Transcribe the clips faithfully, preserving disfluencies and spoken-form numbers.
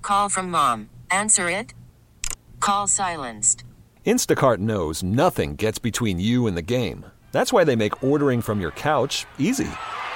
call from mom. Answer it. Call silenced. Instacart knows nothing gets between you and the game. That's why they make ordering from your couch easy.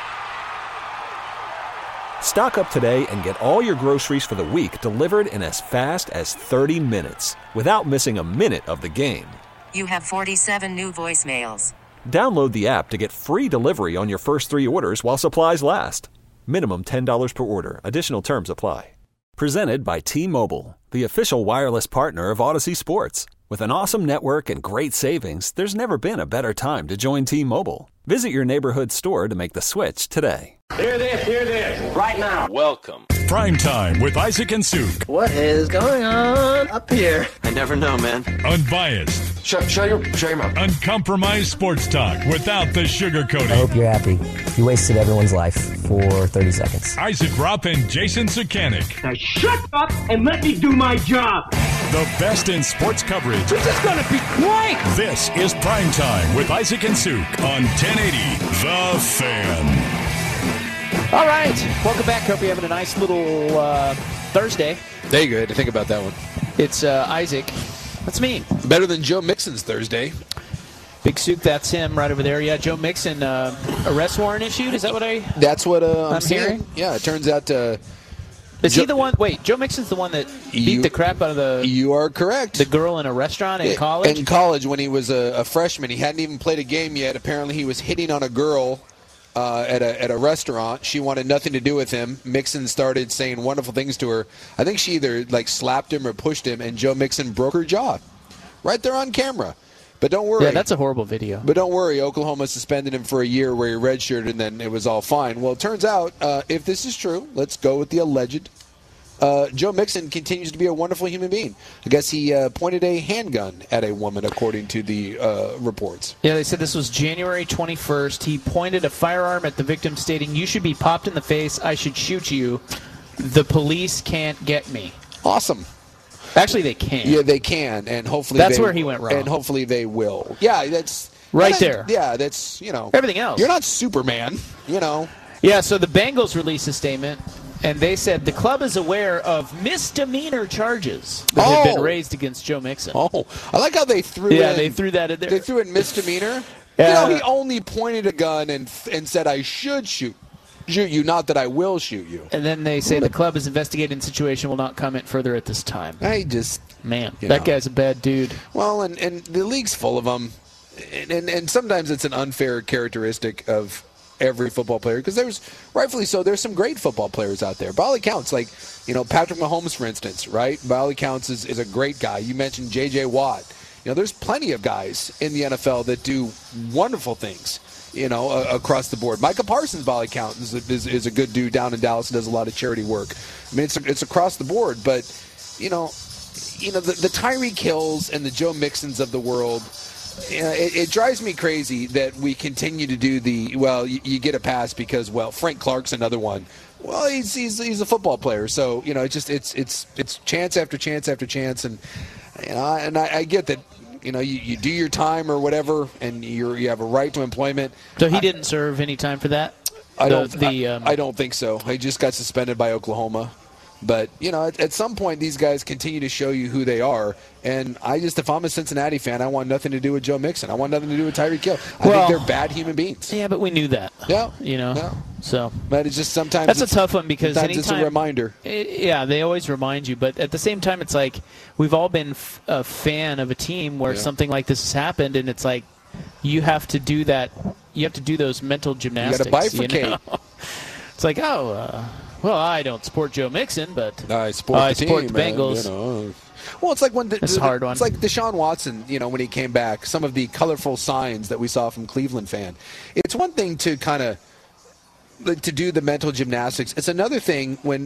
Stock up today and get all your groceries for the week delivered in as fast as thirty minutes without missing a minute of the game. You have forty-seven new voicemails. Download the app to get free delivery on your first three orders while supplies last. Minimum ten dollars per order. Additional terms apply. Presented by T-Mobile, the official wireless partner of Odyssey Sports. With an awesome network and great savings, there's never been a better time to join T-Mobile. Visit your neighborhood store to make the switch today. Hear this, hear this, right now. Welcome. Prime Time with Isaac and Suk. What is going on up here? I never know, man. Unbiased. Shut, shut your, shut your mouth. Uncompromised sports talk without the sugarcoating. I hope you're happy. You wasted everyone's life for thirty seconds. Isaac Rupp and Jason Sukanik. Now shut up and let me do my job. The best in sports coverage. You're just gonna be quiet. This is Prime Time with Isaac and Suk on ten eighty The Fan. All right, welcome back. Hope you're having a nice little uh, Thursday. There you go. I had to think about that one. It's uh, Isaac. That's me. Better than Joe Mixon's Thursday. Big Suk, that's him right over there. Yeah, Joe Mixon, uh, arrest warrant issued. Is that what I? That's what uh, I'm, I'm seeing. hearing. Yeah, it turns out. Uh, Is Joe, he the one? Wait, Joe Mixon's the one that beat you, the crap out of the. You are correct. The girl in a restaurant in college. In college, when he was a, a freshman, he hadn't even played a game yet. Apparently, he was hitting on a girl. Uh, at a at a restaurant. She wanted nothing to do with him. Mixon started saying wonderful things to her. I think she either like slapped him or pushed him, and Joe Mixon broke her jaw, right there on camera. But don't worry. Yeah, that's a horrible video. But don't worry, Oklahoma suspended him for a year where he redshirted, and then it was all fine. Well, it turns out, uh, if this is true, let's go with the alleged. Uh, Joe Mixon continues to be a wonderful human being. I guess he uh, pointed a handgun at a woman, according to the uh, reports. Yeah, they said this was January twenty-first. He pointed a firearm at the victim, stating, "You should be popped in the face. I should shoot you. The police can't get me." Awesome. Actually, they can. Yeah, they can, and hopefully that's they, where he went wrong. And hopefully they will. Yeah, that's right that, there. Yeah, that's you know everything else. You're not Superman, you know. Yeah. So the Bengals released a statement. And they said the club is aware of misdemeanor charges that oh. have been raised against Joe Mixon. Oh, I like how they threw yeah, in. they threw that in there. They threw in misdemeanor. Uh, you know, he only pointed a gun and and said, "I should shoot, shoot you, not that I will shoot you." And then they say the club is investigating the situation, will not comment further at this time. I just man, that know. guy's a bad dude. Well, and and the league's full of them, and and, and sometimes it's an unfair characteristic of every football player, because there's rightfully so there's some great football players out there. By all accounts, like you know Patrick Mahomes, for instance, right? By all accounts, is, is a great guy. You mentioned J J Watt. You know, there's plenty of guys in the N F L that do wonderful things. You know, uh, across the board. Micah Parsons, by all accounts, is a, is, is a good dude down in Dallas and does a lot of charity work. I mean, it's it's across the board, but you know, you know the, the Tyreek Hills and the Joe Mixons of the world. You know, it, it drives me crazy that we continue to do the, well, you, you get a pass because, well, Frank Clark's another one. Well, he's he's he's a football player, so you know, it's just it's it's it's chance after chance after chance, and you know, and I, I get that, you know, you, you do your time or whatever, and you you have a right to employment. So he I, didn't serve any time for that. I the, don't. The, I, um, I don't think so. He just got suspended by Oklahoma. But, you know, at, at some point, these guys continue to show you who they are. And I just, if I'm a Cincinnati fan, I want nothing to do with Joe Mixon. I want nothing to do with Tyreek Hill. I well, think they're bad human beings. Yeah, but we knew that. Yeah. You know? Yeah. So. But it's just sometimes That's it's, a tough one because sometimes anytime, it's a reminder. It, yeah, they always remind you. But at the same time, it's like we've all been f- a fan of a team where yeah. something like this has happened, and it's like you have to do that. You have to do those mental gymnastics. You got to bifurcate. You know? It's like, oh, uh, well, I don't support Joe Mixon, but I support uh, the I support team, the Bengals. Man, you know. Well, it's like when the, it's the, a hard one. It's like Deshaun Watson, you know, when he came back. Some of the colorful signs that we saw from Cleveland fan. It's one thing to kind of to do the mental gymnastics. It's another thing when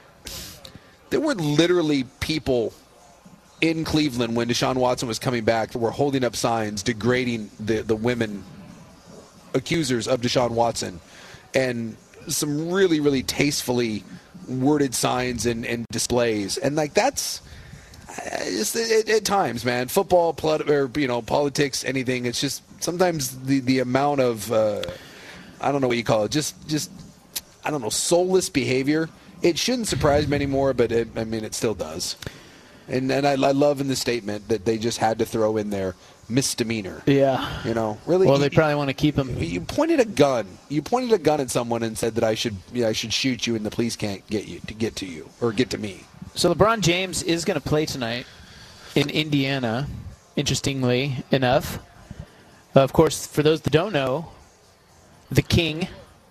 there were literally people in Cleveland when Deshaun Watson was coming back that were holding up signs degrading the the women accusers of Deshaun Watson, and some really, really tastefully worded signs and, and displays. And, like, that's uh, just at, at times, man, football, pol- or, you know, politics, anything, it's just sometimes the, the amount of, uh, I don't know what you call it, just, just, I don't know, soulless behavior it shouldn't surprise me anymore, but it, I mean, it still does. And and I, I love in the statement that they just had to throw in there misdemeanor. Yeah. You know, really. Well, you, they probably want to keep him. You pointed a gun. You pointed a gun at someone and said that I should, yeah, I should shoot you, and the police can't get you to get to you or get to me. So LeBron James is going to play tonight in Indiana. Interestingly enough, of course, for those that don't know, the King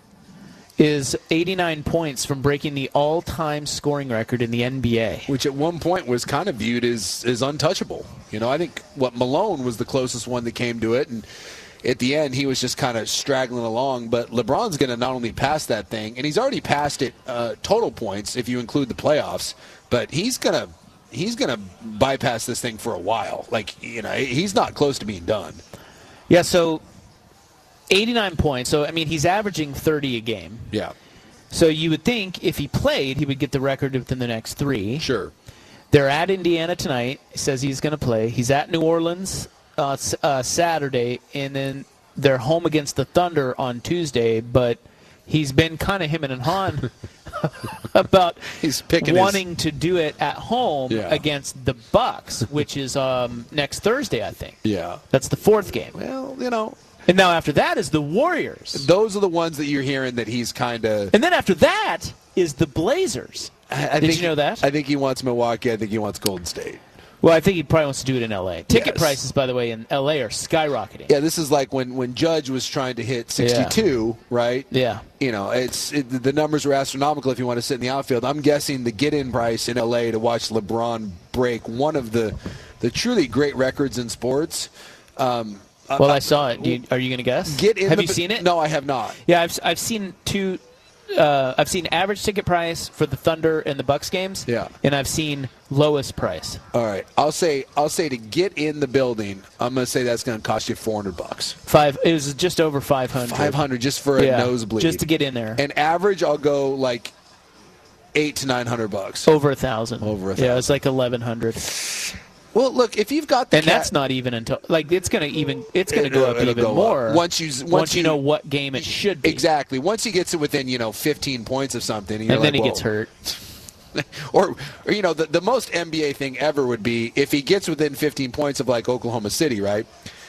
is eighty-nine points from breaking the all-time scoring record in the N B A. Which at one point was kind of viewed as, as untouchable. You know, I think what Malone was the closest one that came to it, and at the end he was just kind of straggling along. But LeBron's going to not only pass that thing, and he's already passed it uh, total points if you include the playoffs, but he's going to he's going to bypass this thing for a while. Like, you know, he's not close to being done. Yeah, so eighty-nine points. So, I mean, he's averaging thirty a game. Yeah. So you would think if he played, he would get the record within the next three. Sure. They're at Indiana tonight. He says he's going to play. He's at New Orleans uh, uh, Saturday, and then they're home against the Thunder on Tuesday. But he's been kind of him and Han about he's picking wanting his... to do it at home yeah. against the Bucks, which is um, next Thursday, I think. Yeah. That's the fourth game. Well, you know. And now after that is the Warriors. Those are the ones that you're hearing that he's kind of... And then after that is the Blazers. I, I Did think, you know that? I think he wants Milwaukee. I think he wants Golden State. Well, I think he probably wants to do it in L A. Ticket Yes. prices, by the way, in L A are skyrocketing. Yeah, this is like when, when Judge was trying to hit sixty-two, yeah. right? Yeah. You know, it's it, the numbers were astronomical if you want to sit in the outfield. I'm guessing the get-in price in L A to watch LeBron break one of the, the truly great records in sports. Um, well, I, I saw it. Do you, are you going to guess? Get in have the, you seen it? No, I have not. Yeah, I've I've seen two. Uh, I've seen average ticket price for the Thunder and the Bucks games. Yeah. And I've seen lowest price. All right, I'll say I'll say to get in the building, I'm going to say that's going to cost you four hundred bucks. Five. It was just over five hundred. Five hundred just for a yeah, nosebleed, just to get in there. And average, I'll go like eight to nine hundred bucks. Over a thousand. Over a thousand. Yeah, it's like eleven hundred. Well, look, if you've got the and cat, that's not even until like it's gonna even it's gonna go up it'll even go more up. once you once, once you, you know what game it should be. Exactly. Once he gets it within you know fifteen points of something, you're and like, then he whoa. gets hurt. or, or you know the the most N B A thing ever would be if he gets within fifteen points of like Oklahoma City, right?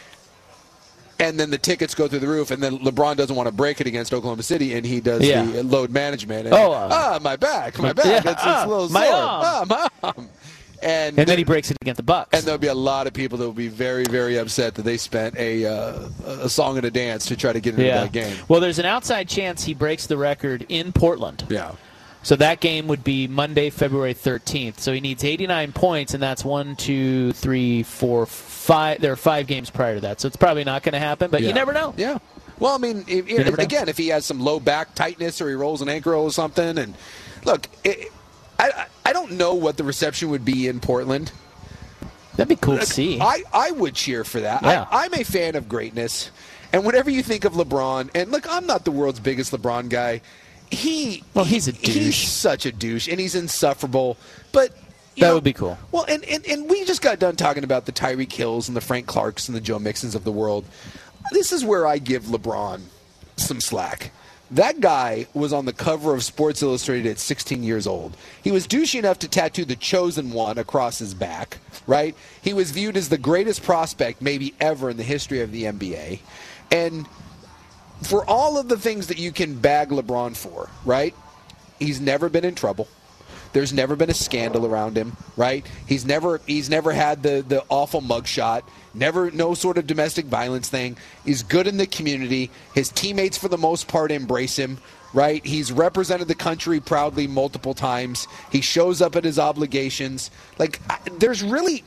And then the tickets go through the roof, and then LeBron doesn't want to break it against Oklahoma City, and he does yeah. the load management. And, oh, uh, ah, my back, my back, yeah, it's, it's ah, a little my sore. arm. Ah, my arm. And, and then he breaks it against the Bucks. And there'll be a lot of people that will be very, very upset that they spent a uh, a song and a dance to try to get into yeah. that game. Well, there's an outside chance he breaks the record in Portland. Yeah. So that game would be Monday, February thirteenth. So he needs eighty-nine points, and that's one, two, three, four, five. There are five games prior to that, so it's probably not going to happen. But yeah. you never know. Yeah. Well, I mean, if, if, again, if he has some low back tightness or he rolls an ankle or something, and look, it, I I don't know what the reception would be in Portland. That'd be cool to see. I, I would cheer for that. Yeah. I, I'm a fan of greatness. And whenever you think of LeBron, and look, I'm not the world's biggest LeBron guy. He Well, he's a douche. He's such a douche, and he's insufferable. But you that know, would be cool. Well, and, and, and we just got done talking about the Tyreek Hills and the Frank Clarks and the Joe Mixons of the world. This is where I give LeBron some slack. That guy was on the cover of Sports Illustrated at sixteen years old. He was douchey enough to tattoo the Chosen One across his back, right? He was viewed as the greatest prospect maybe ever in the history of the N B A. And for all of the things that you can bag LeBron for, right? He's never been in trouble. There's never been a scandal around him, right? He's never he's never had the, the awful mugshot, never no sort of domestic violence thing. He's good in the community. His teammates, for the most part, embrace him, right? He's represented the country proudly multiple times. He shows up at his obligations. Like, there's really,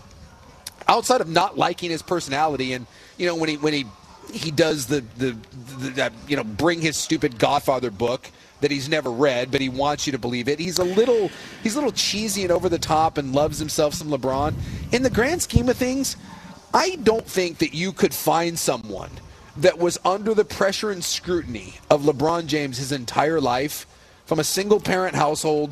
outside of not liking his personality, and, you know, when he when he he does the, the, the that, you know, bring his stupid Godfather book that he's never read, but he wants you to believe it. He's a little he's a little cheesy and over the top and loves himself some LeBron. In the grand scheme of things, I don't think that you could find someone that was under the pressure and scrutiny of LeBron James his entire life, from a single-parent household,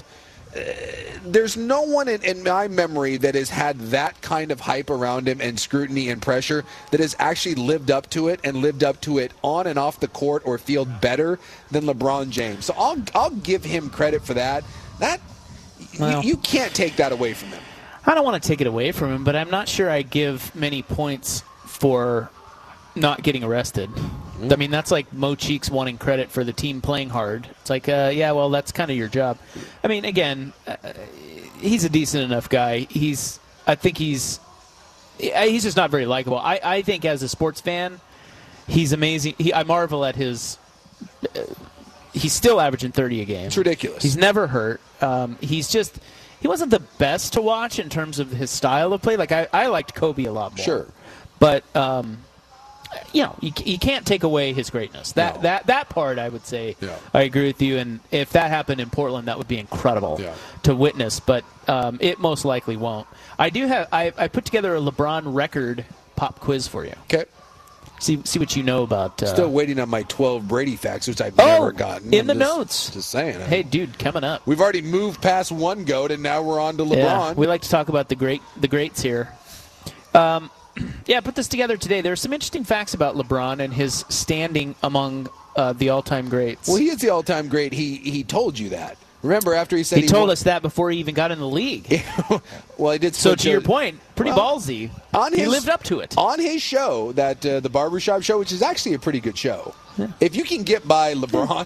there's no one in, in my memory that has had that kind of hype around him and scrutiny and pressure that has actually lived up to it and lived up to it on and off the court or field better than LeBron James. So I'll I'll give him credit for that. That well, you, you can't take that away from him. I don't want to take it away from him, but I'm not sure I give many points for not getting arrested. I mean, that's like Mo Cheeks wanting credit for the team playing hard. It's like, uh, yeah, well, that's kind of your job. I mean, again, uh, he's a decent enough guy. He's, I think he's, he's just not very likable. I, I think as a sports fan, he's amazing. He, I marvel at his, uh, he's still averaging thirty a game. It's ridiculous. He's never hurt. Um, he's just, he wasn't the best to watch in terms of his style of play. Like, I, I liked Kobe a lot more. Sure. But, um, you know, you, you can't take away his greatness. That no. that that part, I would say, yeah. I agree with you. And if that happened in Portland, that would be incredible yeah. to witness. But um, it most likely won't. I do have. I, I put together a LeBron record pop quiz for you. Okay. See see what you know about. Uh, Still waiting on my twelve Brady facts, which I've oh, never gotten. in I'm the just, notes. Just saying. Hey, dude, coming up. We've already moved past one GOAT, and now we're on to LeBron. Yeah, we like to talk about the great the greats here. Um. Yeah, I put this together today. There are some interesting facts about LeBron and his standing among uh, the all-time greats. Well, he is the all-time great. He he told you that. Remember after he said he, he told won- us that before he even got in the league. Well, he did. So to to, your point, pretty well, ballsy. On he his, lived up to it on his show, that uh, the Barbershop Show, which is actually a pretty good show. Yeah. If you can get by LeBron.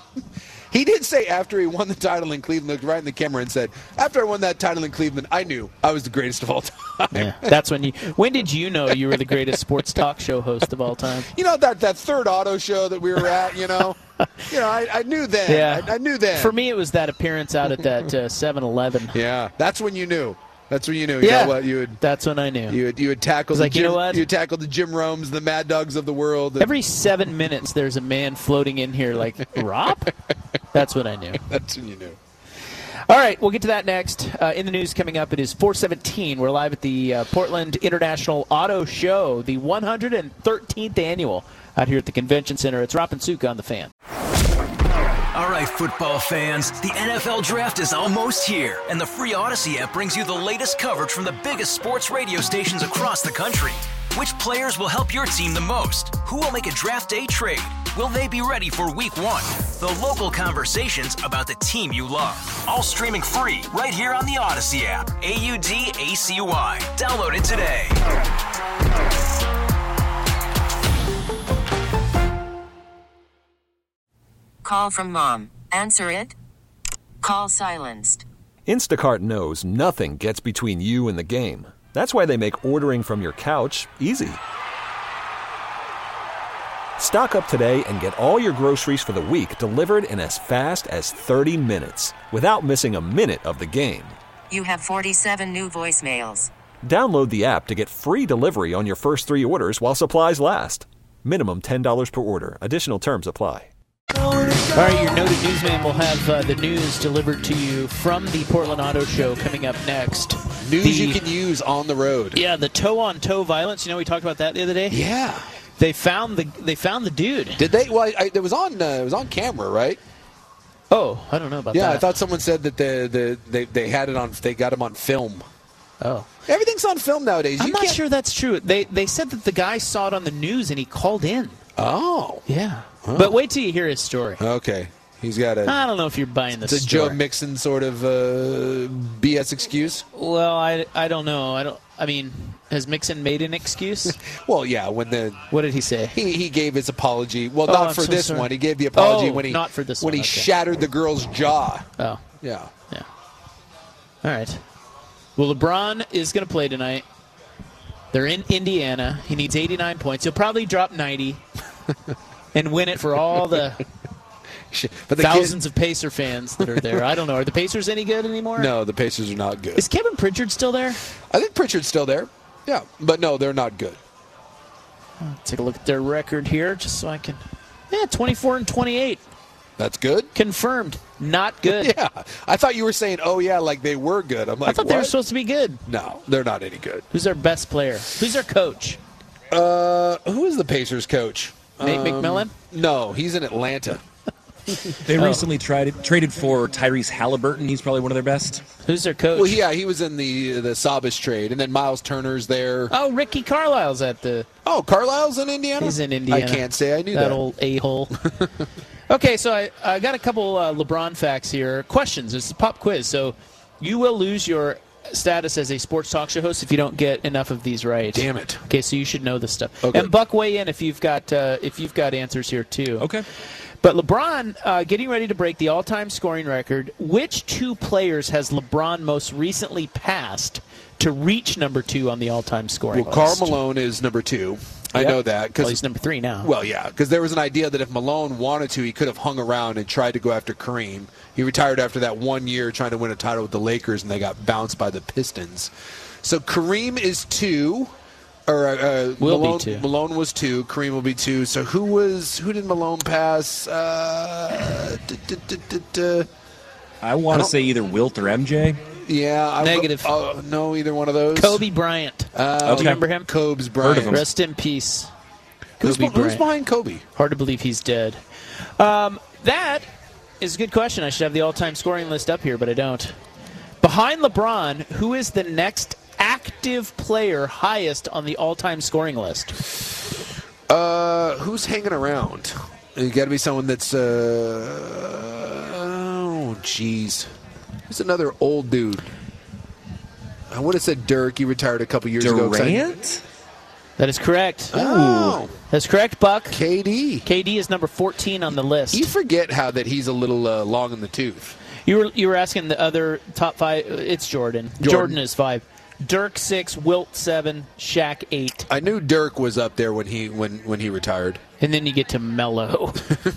He did say after he won the title in Cleveland, looked right in the camera and said, after I won that title in Cleveland, I knew I was the greatest of all time. Yeah, that's when you. When did you know you were the greatest sports talk show host of all time? You know, that, that third auto show that we were at, you know? You know, I, I knew then. Yeah. I, I knew then. For me, it was that appearance out at that uh, seven eleven. Yeah, that's when you knew. That's when you knew. Yeah, you know what? You would, that's when I knew. You would, you would tackle the like, Jim, you know what? You would tackle the Jim Romes, the Mad Dogs of the world. And, Every seven minutes, there's a man floating in here like, Rob? That's what I knew. That's when you knew. All right, we'll get to that next. Uh, in the news coming up, it is four seventeen. We're live at the uh, Portland International Auto Show, the one hundred thirteenth annual out here at the Convention Center. It's Rob and Suk on the Fan. All right, football fans, the N F L Draft is almost here, and the free Odyssey app brings you the latest coverage from the biggest sports radio stations across the country. Which players will help your team the most? Who will make a draft day trade? Will they be ready for week one? The local conversations about the team you love. All streaming free right here on the Odyssey app. A U D A C Y. Download it today. Call from mom. Answer it. Call silenced. Instacart knows nothing gets between you and the game. That's why they make ordering from your couch easy. Stock up today and get all your groceries for the week delivered in as fast as thirty minutes without missing a minute of the game. You have forty-seven new voicemails. Download the app to get free delivery on your first three orders while supplies last. Minimum ten dollars per order. Additional terms apply. All right, your noted newsman will have uh, the news delivered to you from the Portland Auto Show coming up next. News the, you can use on the road. Yeah, the toe-on-toe violence. You know, we talked about that the other day. Yeah, they found the they found the dude. Did they? Well, I, it was on uh, it was on camera, right? Oh, I don't know about yeah, that. Yeah, I thought someone said that the, the they they had it on. They got him on film. Oh, everything's on film nowadays. I'm you not can't... sure that's true. They they said that the guy saw it on the news and he called in. Oh, yeah. Huh. But wait till you hear his story. Okay. He's got a... I don't know if you're buying this It's a story. Joe Mixon sort of uh, B S excuse? Well, I, I don't know. I don't. I mean, has Mixon made an excuse? Well, yeah. When the What did he say? He he gave his apology. Well, oh, not I'm for so this sorry. one. He gave the apology oh, when he not for this when one. he okay. shattered the girl's jaw. Oh. Yeah. Yeah. All right. Well, LeBron is going to play tonight. They're in Indiana. He needs eighty-nine points. He'll probably drop ninety and win it for all the, but the thousands kid, of Pacer fans that are there. I don't know. Are the Pacers any good anymore? No, the Pacers are not good. Is Kevin Pritchard still there? I think Pritchard's still there. Yeah, but no, they're not good. I'll take a look at their record here just so I can... Yeah, twenty-four and twenty-eight. That's good? Confirmed. Not good. Yeah. I thought you were saying, oh, yeah, like they were good. I'm like, I thought what? they were supposed to be good. No, they're not any good. Who's their best player? Who's their coach? Uh, who is the Pacers coach? Nate um, McMillan? No, he's in Atlanta. They Oh. recently tried traded for Tyrese Halliburton. He's probably one of their best. Who's their coach? Well, yeah, he was in the the Sabas trade, and then Miles Turner's there. Oh, Ricky Carlisle's at the. Oh, Carlisle's in Indiana? He's in Indiana. I can't say I knew that. That old a-hole. Okay, so I, I got a couple uh, LeBron facts here. Questions. This is a pop quiz. So you will lose your status as a sports talk show host if you don't get enough of these right. Damn it. Okay, so you should know this stuff. Okay. And Buck, weigh in if you've got uh, if you've got answers here too. Okay. But LeBron uh, getting ready to break the all-time scoring record. Which two players has LeBron most recently passed to reach number two on the all-time scoring Well, Karl list? Malone is number two. I Yep. know that. Well, he's number three now. Well, yeah, because there was an idea that if Malone wanted to, he could have hung around and tried to go after Kareem. He retired after that one year trying to win a title with the Lakers, and they got bounced by the Pistons. So Kareem is two, or uh, Will be Malone, two. Malone was two. Kareem will be two. So who was who did Malone pass? Uh, duh, duh, duh, duh, duh. I want I to don't- say either Wilt or M J. Yeah, I Negative. Oh, no, either one of those. Kobe Bryant. Uh, Do you Okay. remember him? Kobe's Bryant. Heard of him. Rest in peace. Who's, Kobe be- who's Bryant. behind Kobe? Hard to believe he's dead. Um, that is a good question. I should have the all-time scoring list up here, but I don't. Behind LeBron, who is the next active player highest on the all-time scoring list? Uh, who's hanging around? You got to be someone that's. Uh, oh, jeez. Who's another old dude? I would have said Dirk. He retired a couple years ago. 'cause I- Durant? That is correct. Oh, That's correct, Buck. K D. K D is number fourteen on the list. You forget how that he's a little uh, long in the tooth. You were you were asking the other top five. It's Jordan. Jordan. Jordan is five. Dirk six, Wilt seven, Shaq eight, I knew Dirk was up there when he when when he retired. and then you get to Melo.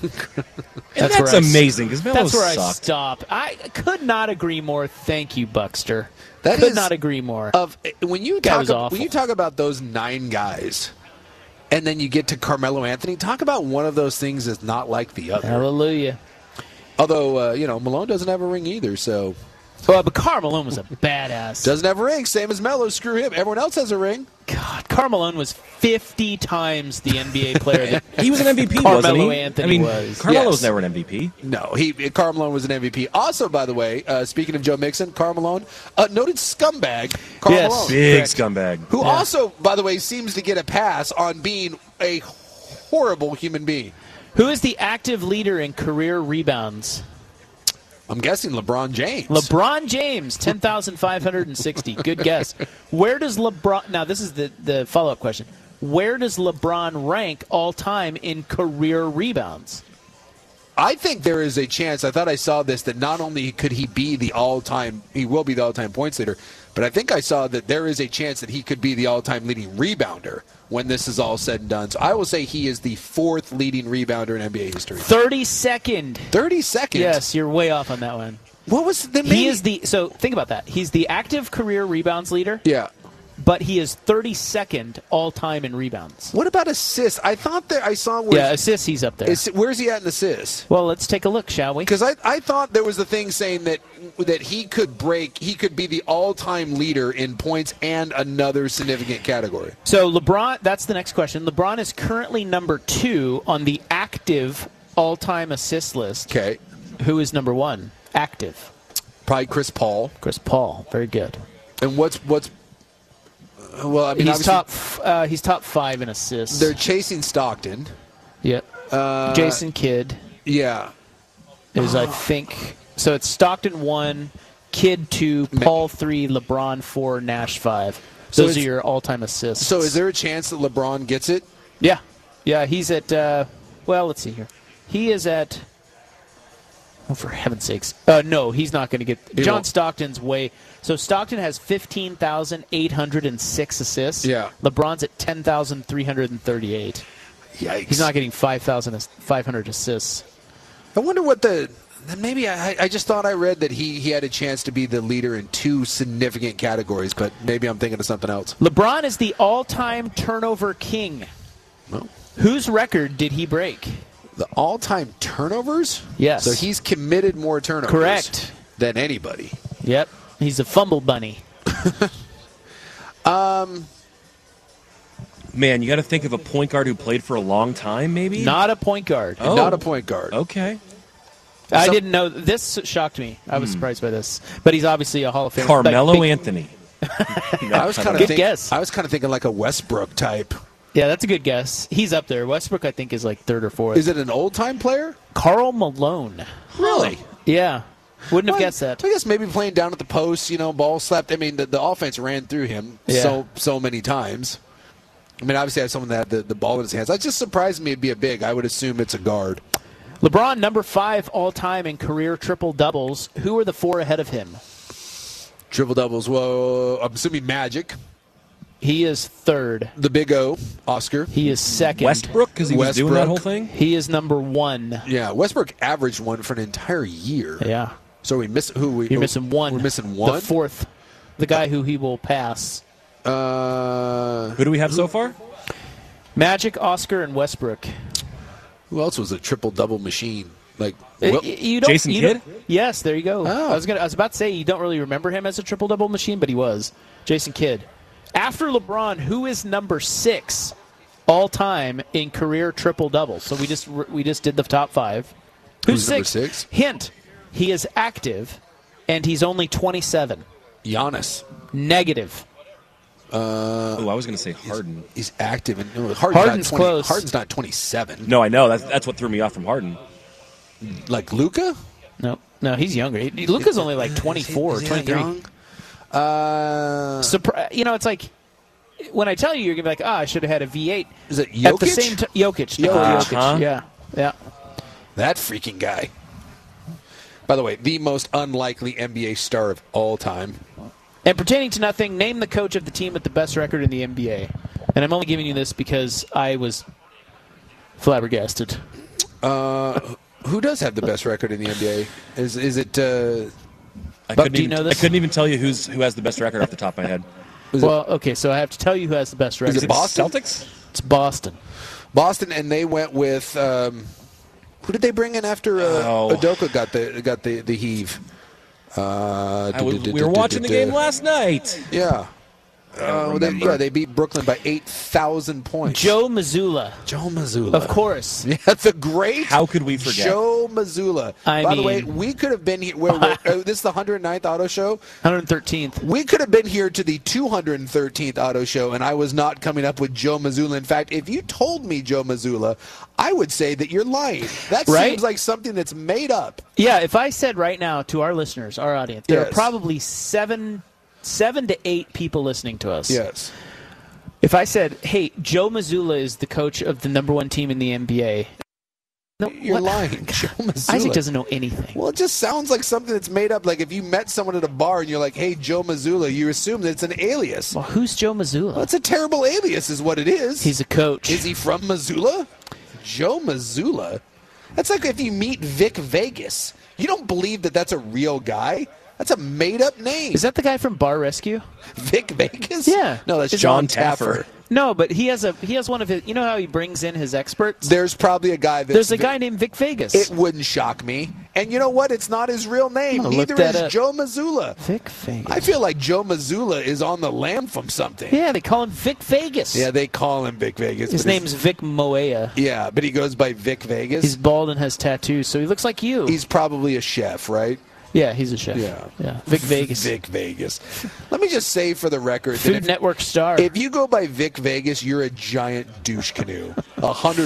And that's where I s- amazing because Melo That's where I sucked. stop. I could not agree more. Thank you, Buckster. That could is- not agree more. Of when you Guy talk was ab- awful. when you talk about those nine guys, and then you get to Carmelo Anthony. Talk about one of those things is not like the other. Hallelujah. Although uh, you know Malone doesn't have a ring either, so Well, but Karl Malone was a badass. doesn't have a ring. Same as Melo. Screw him. Everyone else has a ring. God, Karl Malone was fifty times the N B A player that He was an M V P, Carmelo wasn't he? Anthony I mean, was. Carmelo Yes. was never an M V P. No, he Karl Malone was an M V P. Also, by the way, uh, speaking of Joe Mixon, Karl Malone, uh, noted scumbag, Karl Yes. Malone, Big Correct. scumbag. who Yeah. also, by the way, seems to get a pass on being a horrible human being. Who is the active leader in career rebounds? I'm guessing LeBron James. LeBron James, ten thousand five hundred sixty. Good guess. Where does LeBron... Now, this is the, the follow-up question. Where does LeBron rank all-time in career rebounds? I think there is a chance. I thought I saw this that not only could he be the all-time, he will be the all-time points leader, but I think I saw that there is a chance that he could be the all-time leading rebounder when this is all said and done. So I will say he is the fourth leading rebounder in N B A history. thirty-second. thirty-second? Yes, you're way off on that one. What was the He is the... So, think about that. He's the active career rebounds leader, Yeah. but he is thirty-second all-time in rebounds. What about assists? I thought that I saw where Yeah, assists, he's up there. is, where's he at in assists? Well, let's take a look, shall we? Because I, I thought there was a thing saying that that he could break, he could be the all-time leader in points and another significant category. So LeBron, that's the next question. LeBron is currently number two on the active all-time assist list. Okay, Who is number one? Active. probably Chris Paul. Chris Paul. Very good. And what's what's uh, well, I mean, He's obviously top. f- Uh, he's top five in assists. They're chasing Stockton. Yep. Uh, Jason Kidd Yeah, is, I think. So it's Stockton one, Kidd two, Paul three, LeBron four, Nash five. So Those are is- your all-time assists. so is there a chance that LeBron gets it? Yeah. Yeah, he's at, uh, well, let's see here. He is at, oh, for heaven's sakes. Uh, no, he's not going to get, He John won't. Stockton's way. So Stockton has fifteen thousand eight hundred six assists. Yeah. LeBron's at ten thousand three hundred thirty-eight. Yikes! He's not getting five thousand five hundred assists. I wonder what the. Maybe I, I just thought I read that he, he had a chance to be the leader in two significant categories, but maybe I'm thinking of something else. LeBron is the all-time turnover king. Well, Whose record did he break? the all-time turnovers? Yes. So he's committed more turnovers. Correct. Than anybody. Yep. He's a fumble bunny. Um, Man, you got to think of a point guard who played for a long time, maybe? Not a point guard. Oh. Not a point guard. Okay. I Some- didn't know. This shocked me. I was surprised by this. But he's obviously a Hall of Famer. Carmelo Like, big- Anthony. No, I was kind of Good think, guess. I was kind of thinking like a Westbrook type. Yeah, that's a good guess. He's up there. Westbrook, I think, is like third or fourth. Is it an old time player? Karl Malone. Really? Yeah. Wouldn't have Well, guessed that. I guess maybe playing down at the post, you know, ball slapped. I mean, the, the offense ran through him Yeah. so so many times. I mean, obviously, I had someone that had the, the ball in his hands. That just surprised me it'd be a big. I would assume it's a guard. LeBron, number five all-time in career triple-doubles. Who are the four ahead of him? Triple doubles. Well, I'm assuming Magic. He is third. The Big O, Oscar. He is second. Westbrook, because he was doing that whole thing? He is number one. Yeah, Westbrook averaged one for an entire year. Yeah. So we miss who we You're missing one. We're missing one. The fourth. The guy who he will pass. Uh, Who do we have so far? Magic, Oscar, and Westbrook. Who else was a triple double machine? Like It- Wil- you don't, Jason you Kidd? don't- Yes, there you go. Oh. I was gonna. I was about to say you don't really remember him as a triple double machine, but he was. Jason Kidd. After LeBron, who is number six all time in career triple doubles? So we just we just did the top five. Who's, Who's number six? Hint: he is active, and he's only twenty-seven. Giannis. Negative. Uh, oh, I was going to say Harden. He's active and no, Harden's, Harden's not twenty, close. Harden's not twenty-seven. No, I know. That's, that's what threw me off from Harden. Like Luka? No, no, he's younger. He, Luka's only like twenty-four, Is he that twenty-three. young? Uh, Surpri- you know, it's like when I tell you, you're gonna be like, "Ah, I should have had a V eight." Is it At the Jokic? same time, Jokic. Nikola Jokic. Jokic. Uh-huh. Yeah, yeah. that freaking guy. By the way, the most unlikely N B A star of all time. And pertaining to nothing, name the coach of the team with the best record in the N B A. And I'm only giving you this because I was flabbergasted. Uh, who does have the best record in the N B A? Is is it? Uh, I Buck, couldn't, do you even, know this? I couldn't even tell you who's who has the best record off the top of my head. is Well, okay, so I have to tell you who has the best record. it Boston? Celtics? It's Boston. it Boston, and they went with um, who did they bring in after uh, Oh. Udoka got the got the the heave? Uh, I was, we were watching the game last night. Yeah. Uh, they, yeah, they beat Brooklyn by eight thousand points. Joe Mazzulla. Joe Mazzulla. Of course. Yeah, the great How could we forget? Joe Mazzulla. I By the way, mean- we could have been here. We're, we're, uh, this is the one hundred ninth Auto Show. one hundred thirteenth. We could have been here to the two hundred thirteenth Auto Show, and I was not coming up with Joe Mazzulla. In fact, if you told me Joe Mazzulla, I would say that you're lying. That Right? seems like something that's made up. Yeah, if I said right now to our listeners, our audience, there Yes. are probably seven, seven to eight people listening to us. Yes. If I said, "Hey, Joe Mazzulla is the coach of the number one team in the N B A," no, You're what? lying. Joe Mazzulla. Isaac doesn't know anything. Well, it just sounds like something that's made up. Like if you met someone at a bar and you're like, hey, Joe Mazzulla, you assume that it's an alias. Well, who's Joe Mazzulla? Well, it's a terrible alias is what it is. He's a coach. Is he from Missoula? Joe Mazzulla? That's like if you meet Vic Vegas. You don't believe that that's a real guy? That's a made-up name. Is that the guy from Bar Rescue? Vic Vegas? Yeah. No, that's It's John John Taffer. Taffer. No, but he has a he has one of his. You know how he brings in his experts? There's probably a guy that's... There's a Vic- guy named Vic Vegas. It wouldn't shock me. And you know what? It's not his real name. I'm gonna look Neither that is up. Joe Mazzulla. Vic Vegas. I feel like Joe Mazzulla is on the lam from something. Yeah, they call him Vic Vegas. Yeah, they call him Vic Vegas. His but name's Vic Moea. Yeah, but he goes by Vic Vegas. He's bald and has tattoos, so he looks like you. He's probably a chef, right? yeah, he's a chef. Yeah. yeah. Vic Vegas. Vic Vegas. Let me just say for the record that Food if, Network star. if you go by Vic Vegas, you're a giant douche canoe. A hundred,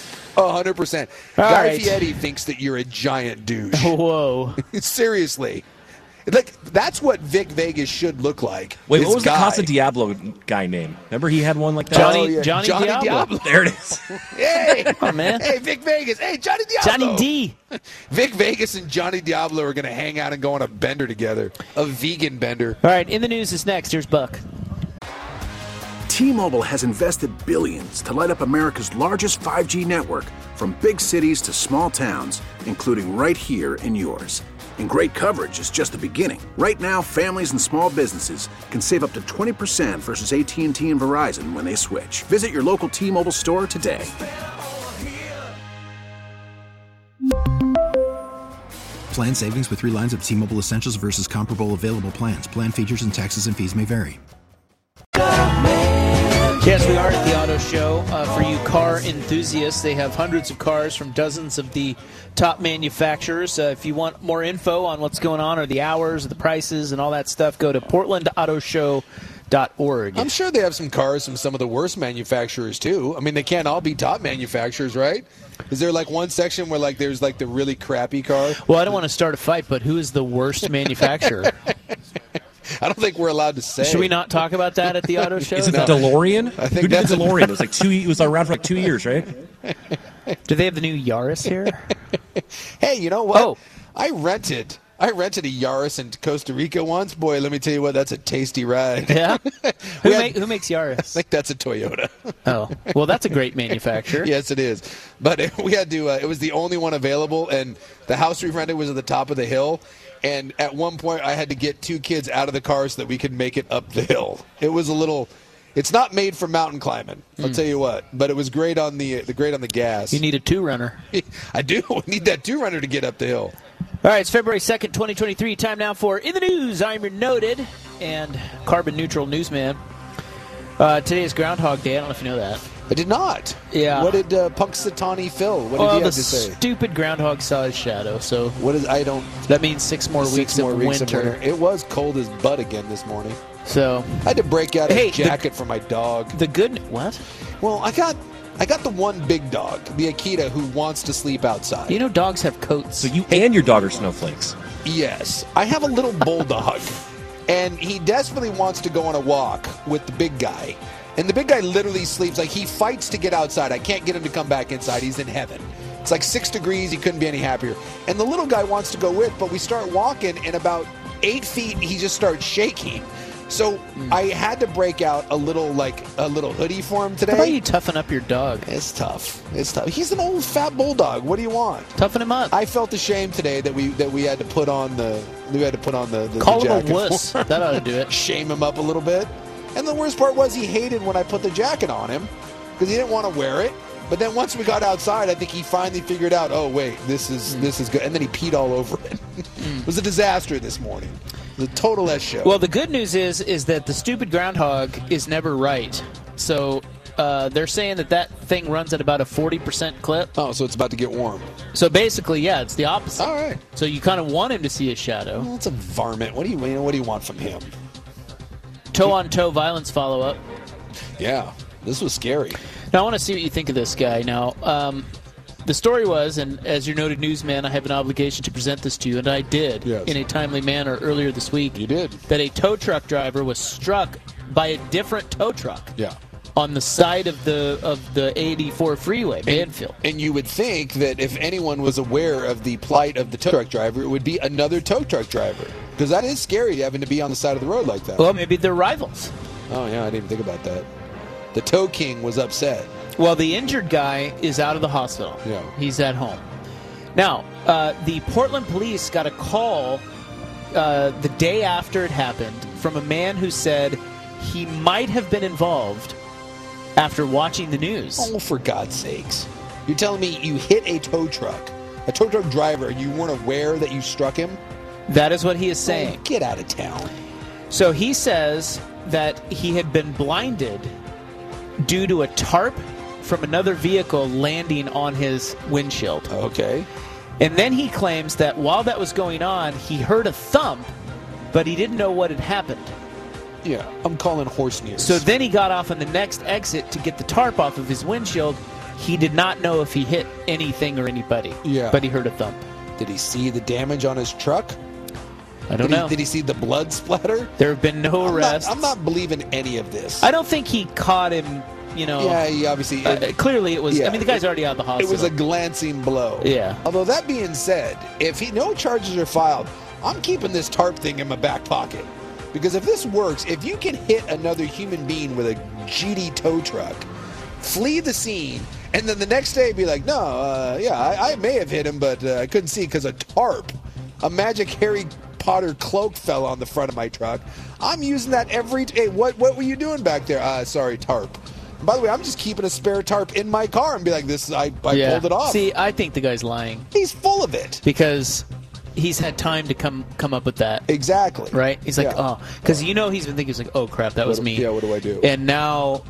a hundred percent. All Guy right. Fieri thinks that you're a giant douche. Whoa. Seriously. Like, that's what Vic Vegas should look like. Wait, This what was guy. the Casa Diablo guy name? Remember he had one like that? Johnny- Oh, yeah. Johnny Diablo. Diablo. There it is. Hey, Oh, man. hey, Vic Vegas. Hey, Johnny Diablo. Johnny D. Vic Vegas and Johnny Diablo are going to hang out and go on a bender together. A vegan bender. All right, in the news is next. Here's Buck. T-Mobile has invested billions to light up America's largest five G network, from big cities to small towns, including right here in yours. And great coverage is just the beginning. Right now, families and small businesses can save up to twenty percent versus A T and T and Verizon when they switch. Visit your local T-Mobile store today. Plan savings with three lines of T-Mobile Essentials versus comparable available plans. Plan features and taxes and fees may vary. Man, Yes, we are at the auto show. Uh, for you car enthusiasts, they have hundreds of cars from dozens of the top manufacturers. Uh, if you want more info on what's going on, or the hours, or the prices, and all that stuff, go to portland auto show dot org. I'm sure they have some cars from some of the worst manufacturers, too. I mean, they can't all be top manufacturers, right? Is there like one section where like there's like the really crappy car? Well, I don't want to start a fight, but who is the worst manufacturer? I don't think we're allowed to say. Should we not talk about that at the auto show? Is it the DeLorean? I think Who did that's the DeLorean? It was like two. It was around for like two years, right? Do they have the new Yaris here? Hey, you know what? Oh. I rented. I rented a Yaris in Costa Rica once. Boy, let me tell you what, that's a tasty ride. Yeah? who, had, make, who makes Yaris? I think that's a Toyota. Oh, well, that's a great manufacturer. Yes, it is. But we had to. Uh, it was the only one available, and the house we rented was at the top of the hill. And at one point, I had to get two kids out of the car so that we could make it up the hill. It was a little. It's not made for mountain climbing. I'll mm. tell you what. But it was great on the the great on the gas. You need a two runner. I do. I need that two runner to get up the hill. All right, it's February second, twenty twenty-three. Time now for In the News. I'm your noted and carbon-neutral newsman. Uh, today is Groundhog Day. I don't know if you know that. I did not. Yeah. What did uh, Punxsutawney Phil? What did well, he have the to say? Stupid groundhog saw his shadow. So what is? I don't. That means six more six weeks, more of, weeks winter. of winter. It was cold as butt again this morning. So I had to break out a hey, jacket the, for my dog. The good what? Well, I got I got the one big dog, the Akita, who wants to sleep outside. You know, dogs have coats. So you and your dog are snowflakes. Yes, I have a little bulldog, and he desperately wants to go on a walk with the big guy. And the big guy literally sleeps, like he fights to get outside. I can't get him to come back inside. He's in heaven. It's like six degrees. He couldn't be any happier. And the little guy wants to go with, but we start walking, and about eight feet, he just starts shaking. So mm. I had to break out a little, like a little hoodie for him today. How about you toughen up your dog? It's tough. It's tough. He's an old fat bulldog. What do you want? Toughen him up. I felt ashamed today that we that we had to put on the we had to put on the, the call the him a wuss. That ought to do it. Shame him up a little bit. And the worst part was he hated when I put the jacket on him because he didn't want to wear it. But then once we got outside, I think he finally figured out, oh, wait, this is mm. this is good. And then he peed all over it. mm. It was a disaster this morning. The total S show. Well, the good news is is that the stupid groundhog is never right. So uh, they're saying that that thing runs at about a forty percent clip. Oh, so it's about to get warm. So basically, yeah, it's the opposite. All right. So you kind of want him to see his shadow. Well, it's a varmint. What do you what do you want from him? Toe-on-toe violence follow-up. Yeah, this was scary. Now, I want to see what you think of this guy. Now, um, the story was, and as your noted newsman, I have an obligation to present this to you, and I did yes. in a timely manner earlier this week. You did. That a tow truck driver was struck by a different tow truck. Yeah. On the side of the of the eighty-four freeway, Banfield. And, and you would think that if anyone was aware of the plight of the tow truck driver, it would be another tow truck driver. Because that is scary, having to be on the side of the road like that. Well, maybe they're rivals. Oh, yeah, I didn't even think about that. The tow king was upset. Well, the injured guy is out of the hospital. Yeah. He's at home. Now, uh, the Portland police got a call uh, the day after it happened from a man who said he might have been involved after watching the news. Oh, for God's sakes. You're telling me you hit a tow truck, a tow truck driver, and you weren't aware that you struck him? That is what he is saying. Oh, get out of town. So he says that he had been blinded due to a tarp from another vehicle landing on his windshield. Okay. And then he claims that while that was going on, he heard a thump, but he didn't know what had happened. Yeah, I'm calling horse news. So then he got off on the next exit to get the tarp off of his windshield. He did not know if he hit anything or anybody. Yeah. But he heard a thump. Did he see the damage on his truck? I don't did know. He, did he see the blood splatter? There have been no I'm arrests. Not, I'm not believing any of this. I don't think he caught him, you know. Yeah, he obviously. Uh, clearly it was. Yeah, I mean, the guy's already out of the hospital. It was a glancing blow. Yeah. Although that being said, if he, no charges are filed, I'm keeping this tarp thing in my back pocket. Because if this works, if you can hit another human being with a G D tow truck, flee the scene, and then the next day be like, no, uh, yeah, I, I may have hit him, but uh, I couldn't see because a tarp, a magic Harry Potter cloak fell on the front of my truck. I'm using that every day. Hey, what, what were you doing back there? Uh, sorry, tarp. And by the way, I'm just keeping a spare tarp in my car and be like, this, I, I yeah. pulled it off. See, I think the guy's lying. He's full of it. Because he's had time to come come up with that. Exactly. Right? He's like, yeah. oh. Because you know he's been thinking, he's like, oh, crap, that was what, me. Yeah, what do I do? And now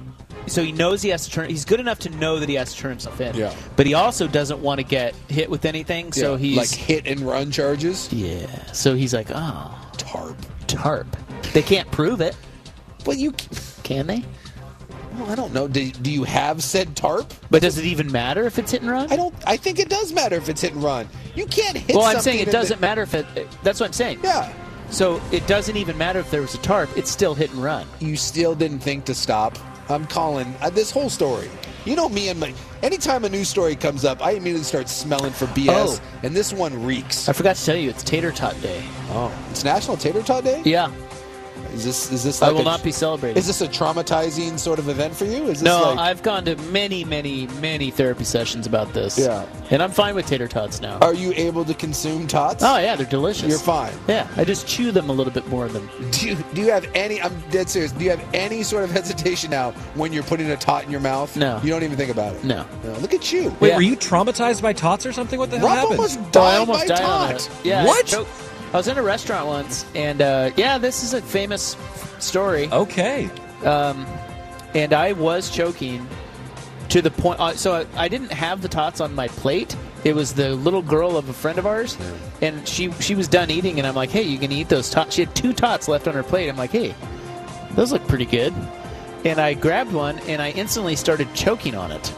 so he knows he has to turn. He's good enough to know that he has to turn himself in. Yeah. But he also doesn't want to get hit with anything. So Yeah, he's like hit and run charges. Yeah. So he's like, oh, tarp, tarp. They can't prove it. Well, you can they? Well, I don't know. Do, do you have said tarp? But does it even matter if it's hit and run? I don't. I think it does matter if it's hit and run. You can't hit. Well, I'm something saying it in doesn't the, matter if it. That's what I'm saying. Yeah. So it doesn't even matter if there was a tarp. It's still hit and run. You still didn't think to stop. I'm calling uh, this whole story. You know me and my. Anytime a news story comes up, I immediately start smelling for B S. Oh. And this one reeks. I forgot to tell you, it's Tater Tot Day. Oh, it's National Tater Tot Day? Yeah. Is this is this like I will a, not be celebrating. Is this a traumatizing sort of event for you? Is this No, like, I've gone to many, many, many therapy sessions about this. Yeah. And I'm fine with tater tots now. Are you able to consume tots? Oh, yeah, they're delicious. You're fine. Yeah, I just chew them a little bit more than. Do you, do you have any, I'm dead serious, do you have any sort of hesitation now when you're putting a tot in your mouth? No. You don't even think about it? No. No. Look at you. Wait, Yeah. were you traumatized by tots or something? What the hell Rob happened? almost Oh, died I almost by died on tot. it. Yeah, What? I, choked- I was in a restaurant once, and uh, yeah, this is a famous story. Okay. Um, and I was choking to the point. Uh, so I, I didn't have the tots on my plate. It was the little girl of a friend of ours, and she she was done eating, and I'm like, hey, you can eat those tots. She had two tots left on her plate. I'm like, hey, those look pretty good. And I grabbed one, and I instantly started choking on it.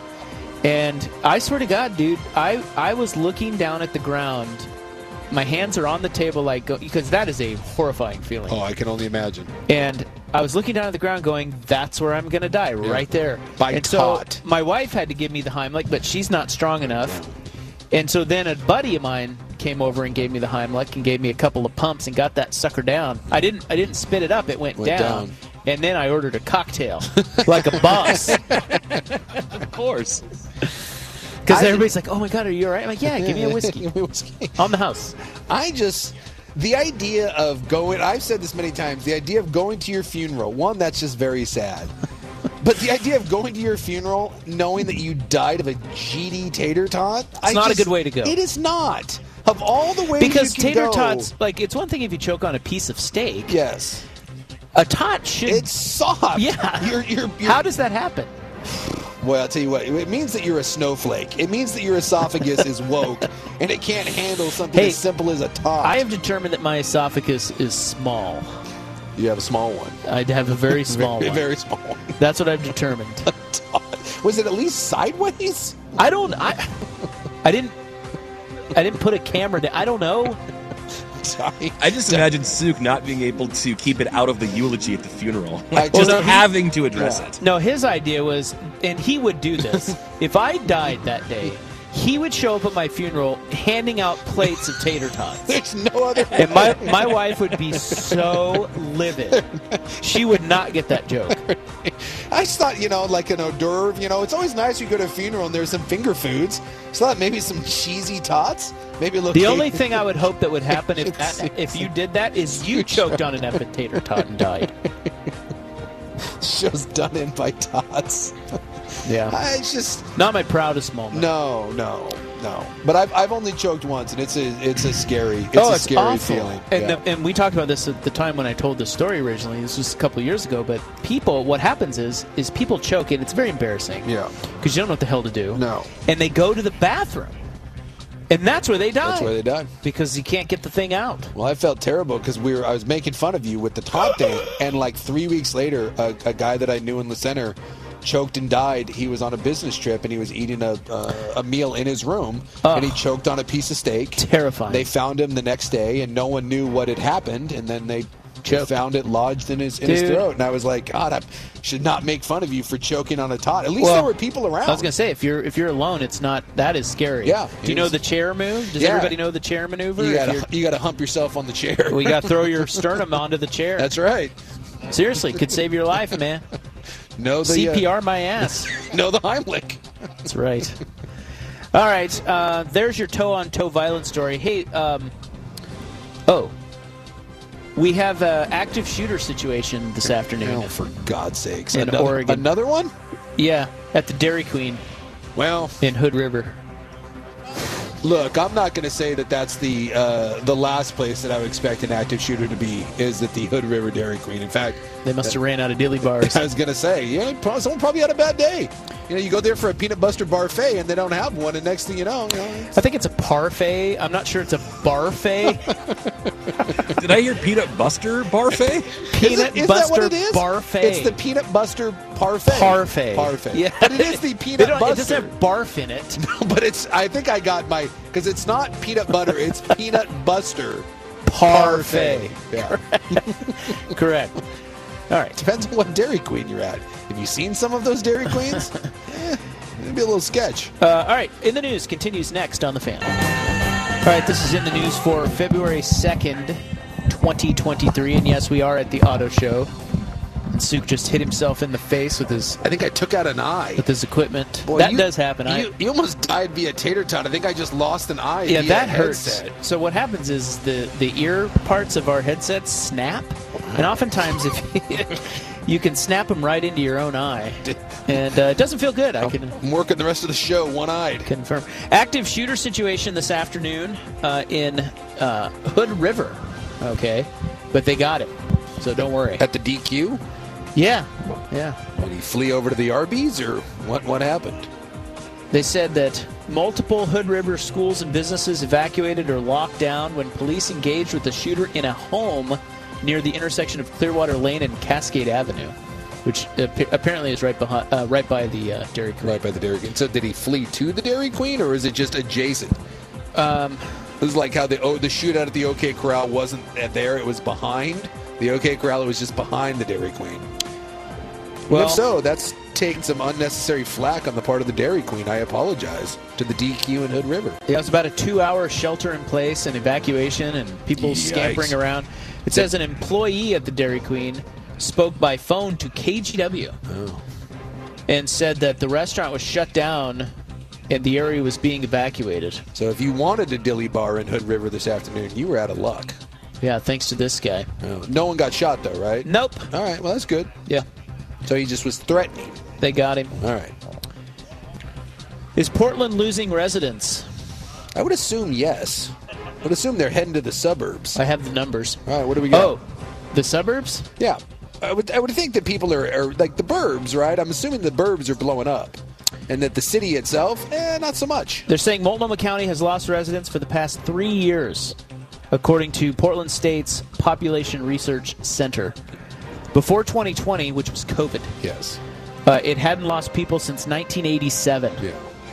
And I swear to God, dude, I, I was looking down at the ground. My hands are on the table, like, because that is a horrifying feeling. Oh, I can only imagine. And I was looking down at the ground going, that's where I'm going to die, Yeah. right there. By and tot. so my wife had to give me the Heimlich, but she's not strong enough. And so then a buddy of mine came over and gave me the Heimlich and gave me a couple of pumps and got that sucker down. I didn't I didn't spit it up, it went, Went down. down. And then I ordered a cocktail, like a boss. Of course. Because I- everybody's like, oh my God, are you all right? I'm like, yeah, give me a whiskey. Give me a whiskey. On the house. I just, the idea of going, I've said this many times, the idea of going to your funeral, one, that's just very sad. But the idea of going to your funeral knowing that you died of a G D tater tot, It's not a good way to go. It is not. Of all the ways Because you can tater go, tots, like, it's one thing if you choke on a piece of steak. yes, A tot should. it's soft. Yeah. You're, you're, you're, How does that happen? Well, I'll tell you what. It means that you're a snowflake. It means that your esophagus is woke, and it can't handle something Hey, as simple as a tot. I have determined that my esophagus is small. You have a small one. I have a very small very, one. very small one. That's what I've determined. Was it at least sideways? I don't. I. I didn't. I didn't put a camera down. I don't know. Sorry. I just imagine Sook not being able to keep it out of the eulogy at the funeral. I Like, just- just having to address Yeah. it. No, his idea was, and he would do this. If I died that day, he would show up at my funeral handing out plates of tater tots. There's no other. And my, my wife would be so livid. She would not get that joke. I just thought, you know, like an hors d'oeuvre. You know, it's always nice you go to a funeral and there's some finger foods. So I thought maybe some cheesy tots. Maybe a little. The cake. only thing I would hope that would happen if that, if you did that is you choked on an epic tater tot and died. show's done in by tots. Yeah. I it's just not my proudest moment. No, no, no. But I've I've only choked once, and it's a it's a scary it's oh, a it's scary awful. feeling. And, Yeah. the, and we talked about this at the time when I told this story originally. This was a couple of years ago. But people, what happens is, is people choke, and it's very embarrassing. Yeah. Because you don't know what the hell to do. No. And they go to the bathroom, and that's where they die. That's where they died. Because you can't get the thing out. Well, I felt terrible because we were I was making fun of you with the tot thing, and like three weeks later, a, a guy that I knew in the center choked and died. He was on a business trip and he was eating a uh, a meal in his room, and he choked on a piece of steak. Terrifying. They found him the next day, and no one knew what had happened, and then they found it lodged in his in his Dude. throat. And I was like, God, I should not make fun of you for choking on a tot. At least Well, there were people around. I was gonna say if you're if you're alone, it's not that is scary. Yeah, Do you it know is. the chair move? Does Yeah. everybody know the chair maneuver? You If gotta you're- you gotta hump yourself on the chair. we got to throw your sternum onto the chair. That's right. Seriously, could save your life, man. No, the C P R uh, my ass. no, the Heimlich. That's right. All right, uh, there's your toe-on-toe violence story. Hey, um, oh, we have an active shooter situation this afternoon. Oh, for God's sakes. In another, Oregon. Another one? Yeah, at the Dairy Queen. Well, in Hood River. Look, I'm not going to say that that's the uh, the last place that I would expect an active shooter to be is at the Hood River Dairy Queen. In fact, they must have ran out of dilly bars. I was going to say, yeah, someone probably had a bad day. You know, you go there for a peanut buster parfait and they don't have one, and next thing you know, you know I think it's a parfait. I'm not sure it's a barfait. Did I hear peanut buster parfait? Peanut is it, is buster that what it is? parfait. It's the peanut buster parfait. Parfait. Parfait. Yeah. But it is the peanut buster. It doesn't have barf in it. No, but it's. I think I got my because it's not peanut butter. It's peanut buster parfait. Yeah. Correct. Correct. All right. Depends on what Dairy Queen you're at. Have you seen some of those Dairy Queens? eh, it'd be a little sketch. Uh, all right. In the News continues next on The Fan. All right. This is In the News for February second, twenty twenty-three. And yes, we are at the auto show. And Suk just hit himself in the face with his... I think I took out an eye. With his equipment. Boy, that you, does happen. You, I, you almost died via tater tot. I think I just lost an eye. Yeah, via that hurts. headset. So what happens is the, the ear parts of our headsets snap. And oftentimes if you can snap them right into your own eye. And uh, it doesn't feel good. I can I'm working the rest of the show one-eyed. Confirm. Active shooter situation this afternoon uh, in uh, Hood River. Okay. But they got it. So don't worry. At the D Q? Yeah. Yeah. Did he flee over to the Arby's or what, what happened? They said that multiple Hood River schools and businesses evacuated or locked down when police engaged with the shooter in a home near the intersection of Clearwater Lane and Cascade Avenue, which apparently is right behind, uh, right by the uh, Dairy Queen. Right by the Dairy Queen. So did he flee to the Dairy Queen, or is it just adjacent? Um, it was like how the oh, the shootout at the OK Corral wasn't there; it was behind the OK Corral. It was just behind the Dairy Queen. Well, if so, that's taking some unnecessary flack on the part of the Dairy Queen. I apologize to the D Q and Hood River. Yeah, it was about a two-hour shelter-in-place and evacuation and people Yikes. scampering around. It says an employee at the Dairy Queen spoke by phone to K G W oh. and said that the restaurant was shut down and the area was being evacuated. So if you wanted a dilly bar in Hood River this afternoon, you were out of luck. Yeah, thanks to this guy. Oh. No one got shot, though, right? Nope. All right, well, that's good. Yeah. So he just was threatening. They got him. All right. Is Portland losing residents? I would assume yes. I would assume they're heading to the suburbs. I have the numbers. All right, what do we got? Oh, the suburbs? Yeah. I would, I would think that people are, are, like the burbs, right? I'm assuming the burbs are blowing up. And that the city itself, eh, not so much. They're saying Multnomah County has lost residents for the past three years, according to Portland State's Population Research Center. Before twenty twenty, which was COVID, yes, uh, it hadn't lost people since nineteen eighty-seven. Yeah.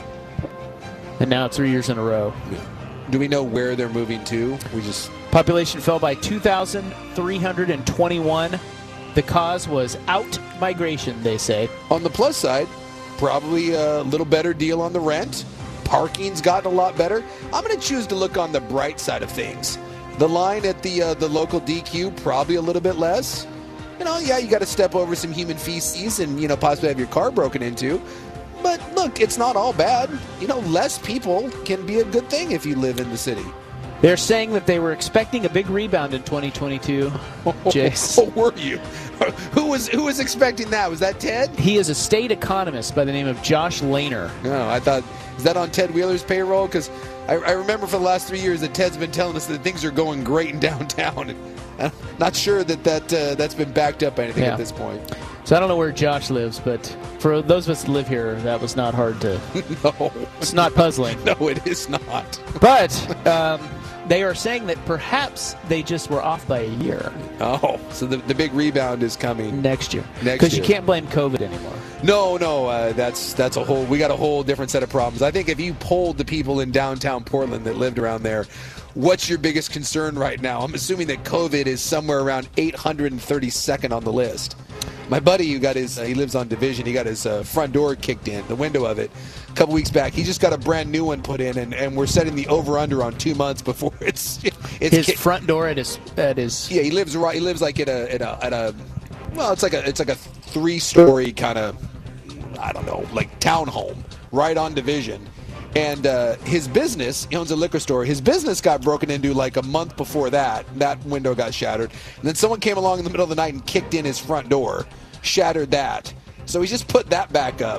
And now it's three years in a row. Yeah. Do we know where they're moving to? We just Population fell by two thousand three hundred twenty-one. The cause was out-migration, they say. On the plus side, probably a little better deal on the rent. Parking's gotten a lot better. I'm going to choose to look on the bright side of things. The line at the uh, the local D Q, probably a little bit less. You know, yeah, you got to step over some human feces and, you know, possibly have your car broken into. But look, it's not all bad. You know, less people can be a good thing if you live in the city. They're saying that they were expecting a big rebound in twenty twenty-two. Jace. Oh, were you? Who was who was expecting that? Was that Ted? He is a state economist by the name of Josh Lehner. No, I thought, is that on Ted Wheeler's payroll? Because I, I remember for the last three years that Ted's been telling us that things are going great in downtown. And I'm not sure that, that uh, that's been backed up by anything yeah. at this point. So I don't know where Josh lives, but for those of us that live here, that was not hard to... No. It's not puzzling. No, it is not. But um, they are saying that perhaps they just were off by a year. Oh, so the, the big rebound is coming. Next year. Next year. Because you can't blame COVID anymore. No, no, uh, that's that's a whole, we got a whole different set of problems. I think if you polled the people in downtown Portland that lived around there, what's your biggest concern right now? I'm assuming that COVID is somewhere around eight hundred thirty-second on the list. My buddy who got his, uh, he lives on Division, he got his uh, front door kicked in, the window of it, a couple weeks back. He just got a brand new one put in, and, and we're setting the over-under on two months before it's... it's his kick- front door at his... At his yeah, he lives right, he lives like at a, at a, at a, well, it's like a, it's like a three-story kind of, I don't know, like townhome right on Division. And uh, his business, he owns a liquor store, his business got broken into like a month before that. That window got shattered. And then someone came along in the middle of the night and kicked in his front door, shattered that. So he just put that back up.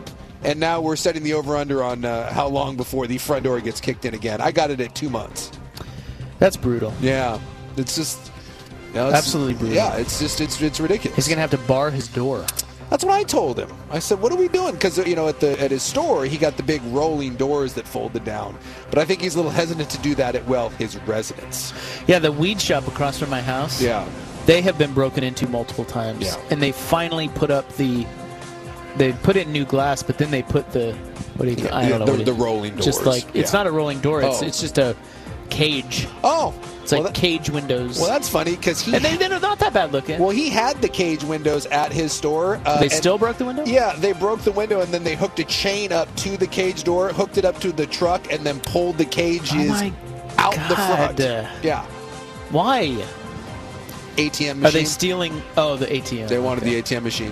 and now we're setting the over-under on uh, how long before the front door gets kicked in again. I got it at two months. That's brutal. Yeah, it's just you know, it's, absolutely brutal. Yeah, it's just it's it's ridiculous. He's gonna have to bar his door. That's what I told him. I said, "What are we doing?" Because you know, at the at his store, he got the big rolling doors that folded down. But I think he's a little hesitant to do that at well his residence. Yeah, the weed shop across from my house. Yeah, they have been broken into multiple times. Yeah, and they finally put up the. They put in new glass, but then they put the what do you? Yeah, I don't yeah, know. The, what the it, rolling doors. Just like it's yeah. not a rolling door. It's oh. it's just a cage. Oh. It's like well, that, cage windows. Well, that's funny because he and they, they're not that bad looking. Well, he had the cage windows at his store. Uh, they still broke the window? Yeah, they broke the window and then they hooked a chain up to the cage door, hooked it up to the truck, and then pulled the cages oh out God. the front. Yeah. Why? A T M machine. Are they stealing? Oh, the A T M. They wanted okay. the A T M machine.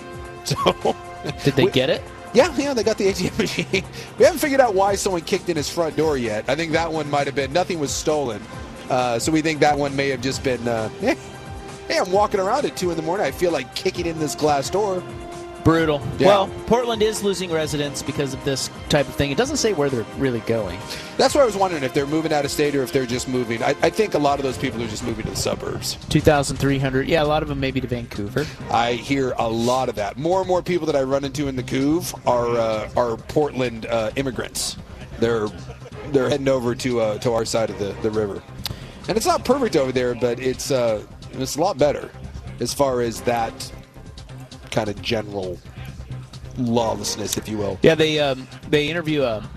So, did they we, get it? Yeah, yeah, they got the A T M machine. We haven't figured out why someone kicked in his front door yet. I think that one might have been nothing was stolen. Uh, so we think that one may have just been, uh, hey, hey, I'm walking around at two in the morning. I feel like kicking in this glass door. Brutal. Yeah. Well, Portland is losing residents because of this type of thing. It doesn't say where they're really going. That's what I was wondering, if they're moving out of state or if they're just moving. I, I think a lot of those people are just moving to the suburbs. two thousand three hundred. Yeah, a lot of them maybe to Vancouver. I hear a lot of that. More and more people that I run into in the Couve are uh, are Portland uh, immigrants. They're they're heading over to uh, to our side of the, the river. And it's not perfect over there, but it's uh, it's a lot better as far as that kind of general lawlessness, if you will. Yeah, they um, they interview a,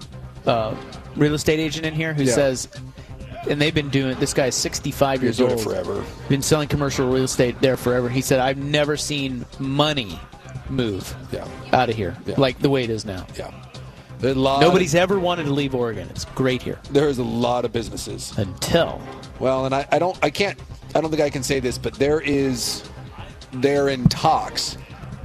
a real estate agent in here who yeah. says, and they've been doing, this guy's sixty-five years doing old. It forever. Been selling commercial real estate there forever. He said, I've never seen money move yeah. out of here yeah. like the way it is now. Yeah. A lot Nobody's of, ever wanted to leave Oregon. It's great here. There's a lot of businesses. Until. Well, and I, I don't I can't I don't think I can say this, but there is they're in talks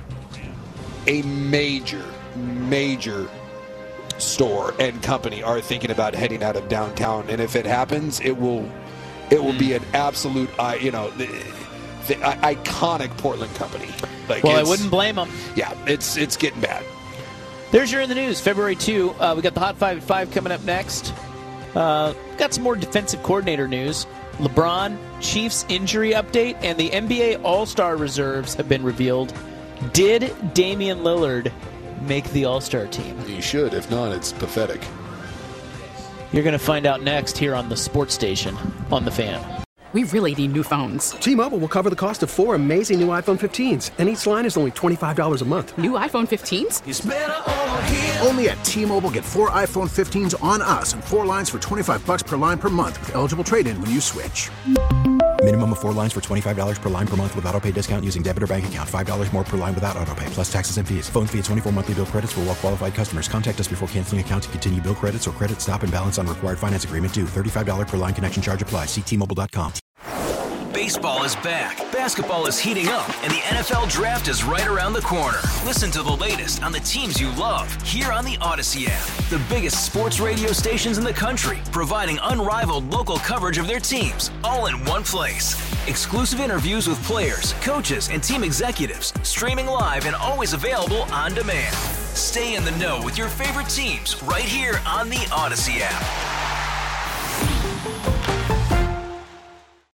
a major, major store and company are thinking about heading out of downtown, and if it happens, it will it will mm. be an absolute you know the, the iconic Portland company. Like well, I wouldn't blame them. Yeah, it's it's getting bad. There's your in the news, February second. Uh, we got the Hot Five at five coming up next. Uh, got some more defensive coordinator news. LeBron, Chiefs injury update, and the N B A All-Star reserves have been revealed. Did Damian Lillard make the All-Star team? He should. If not, it's pathetic. You're going to find out next here on the Sports Station on The Fan. We really need new phones. T-Mobile will cover the cost of four amazing new iPhone fifteens, and each line is only twenty-five dollars a month. New iPhone fifteens? It's better over here. Only at T-Mobile, get four iPhone fifteens on us and four lines for twenty-five dollars per line per month with eligible trade-in when you switch. Minimum of four lines for twenty-five dollars per line per month with autopay discount using debit or bank account. five dollars more per line without autopay, plus taxes and fees. Phone fee at twenty-four monthly bill credits for well-qualified customers. Contact us before canceling account to continue bill credits or credit stop and balance on required finance agreement due. thirty-five dollars per line connection charge applies. See T Mobile dot com. Baseball is back, basketball is heating up, and the N F L Draft is right around the corner. Listen to the latest on the teams you love here on the Odyssey app. The biggest sports radio stations in the country, providing unrivaled local coverage of their teams, all in one place. Exclusive interviews with players, coaches, and team executives, streaming live and always available on demand. Stay in the know with your favorite teams right here on the Odyssey app.